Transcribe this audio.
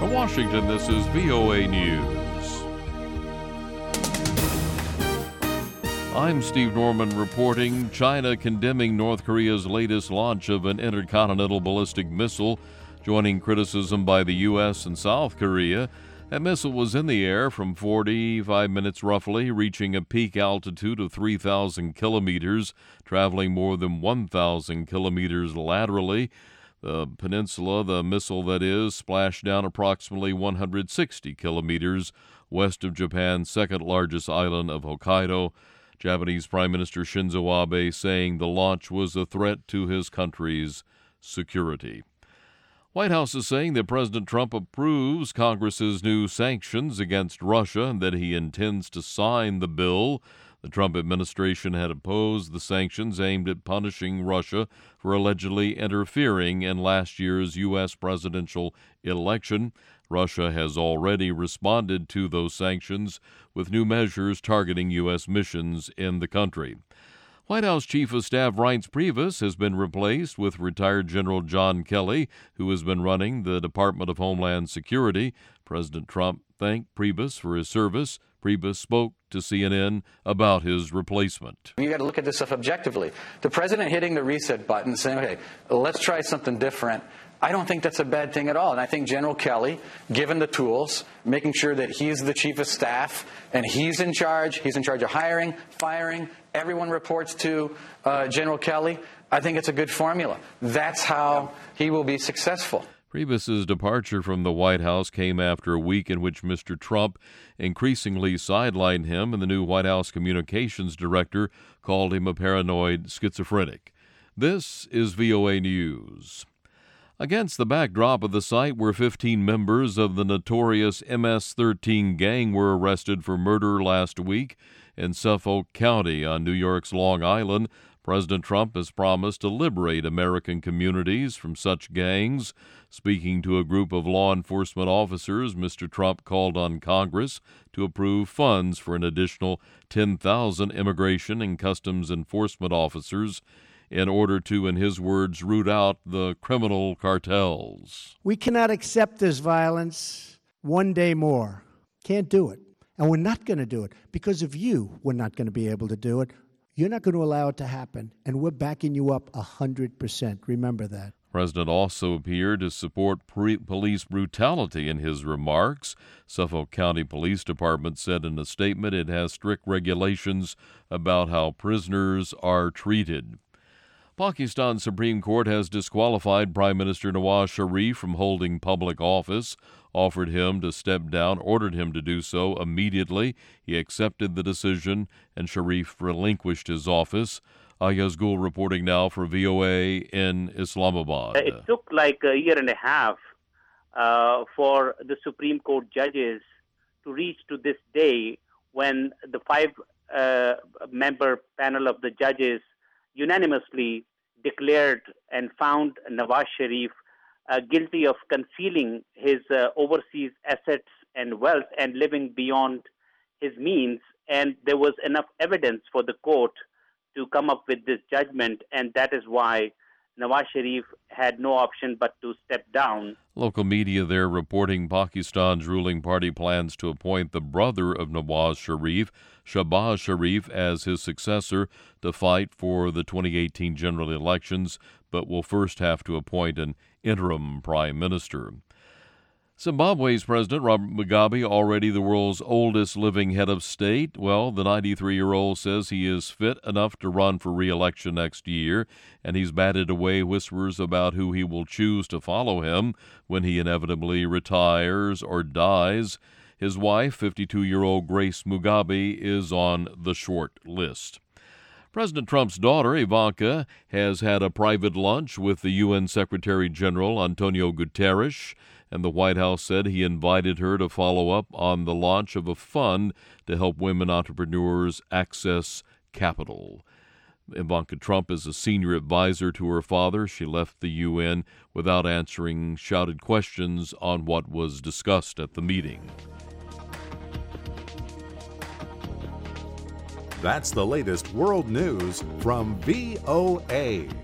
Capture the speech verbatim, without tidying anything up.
From Washington, this is V O A News. I'm Steve Norman reporting. China condemning North Korea's latest launch of an intercontinental ballistic missile, joining criticism by the U S and South Korea. That missile was in the air from forty-five minutes roughly, reaching a peak altitude of three thousand kilometers, traveling more than one thousand kilometers laterally. The peninsula, the missile that is, splashed down approximately one hundred sixty kilometers west of Japan's second-largest island of Hokkaido. Japanese Prime Minister Shinzo Abe saying the launch was a threat to his country's security. White House is saying that President Trump approves Congress's new sanctions against Russia and that he intends to sign the bill. The Trump administration had opposed the sanctions aimed at punishing Russia for allegedly interfering in last year's U S presidential election. Russia has already responded to those sanctions with new measures targeting U S missions in the country. White House Chief of Staff Reince Priebus has been replaced with retired General John Kelly, who has been running the Department of Homeland Security. President Trump thanked Priebus for his service. Priebus spoke to C N N about his replacement. You got to look at this stuff objectively. The president hitting the reset button, saying, okay, let's try something different. I don't think that's a bad thing at all. And I think General Kelly, given the tools, making sure that he's the chief of staff and he's in charge, he's in charge of hiring, firing, everyone reports to uh, General Kelly. I think it's a good formula. That's how he will be successful. Priebus's departure from the White House came after a week in which Mister Trump increasingly sidelined him, and the new White House communications director called him a paranoid schizophrenic. This is V O A News. Against the backdrop of the site where fifteen members of the notorious M S thirteen gang were arrested for murder last week in Suffolk County on New York's Long Island, President Trump has promised to liberate American communities from such gangs. Speaking to a group of law enforcement officers, Mister Trump called on Congress to approve funds for an additional ten thousand immigration and customs enforcement officers in order to, in his words, root out the criminal cartels. We cannot accept this violence one day more. Can't do it. And we're not going to do it. Because of you, we're not going to be able to do it. You're not going to allow it to happen. And we're backing you up one hundred percent. Remember that. The president also appeared to support pre- police brutality in his remarks. Suffolk County Police Department said in a statement it has strict regulations about how prisoners are treated. Pakistan's Supreme Court has disqualified Prime Minister Nawaz Sharif from holding public office, offered him to step down, ordered him to do so immediately. He accepted the decision, and Sharif relinquished his office. Ayaz Gul reporting now for V O A in Islamabad. It took like a year and a half uh, for the Supreme Court judges to reach to this day when the five-member uh, panel of the judges unanimously declared and found Nawaz Sharif uh, guilty of concealing his uh, overseas assets and wealth and living beyond his means. And there was enough evidence for the court to come up with this judgment, and that is why Nawaz Sharif had no option but to step down. Local media there reporting Pakistan's ruling party plans to appoint the brother of Nawaz Sharif, Shahbaz Sharif, as his successor to fight for the twenty eighteen general elections, but will first have to appoint an interim prime minister. Zimbabwe's President Robert Mugabe, already the world's oldest living head of state, well, the ninety-three-year-old says he is fit enough to run for re-election next year, and he's batted away whispers about who he will choose to follow him when he inevitably retires or dies. His wife, fifty-two-year-old Grace Mugabe, is on the short list. President Trump's daughter, Ivanka, has had a private lunch with the U N Secretary General Antonio Guterres, and the White House said he invited her to follow up on the launch of a fund to help women entrepreneurs access capital. Ivanka Trump is a senior advisor to her father. She left the U N without answering shouted questions on what was discussed at the meeting. That's the latest world news from V O A.